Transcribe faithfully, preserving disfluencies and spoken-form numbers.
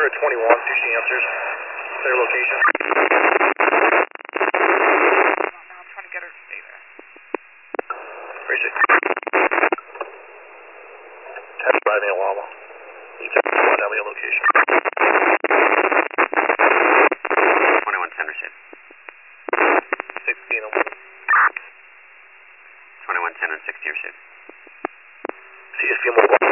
over to twenty-one, see if she answers. Their location. Now I'm trying to get her to stay there. Appreciate it. ten driving a llama. You can tell me your location. twenty-one ten receive. sixteen. twenty-one ten and sixty receive. C S P mobile.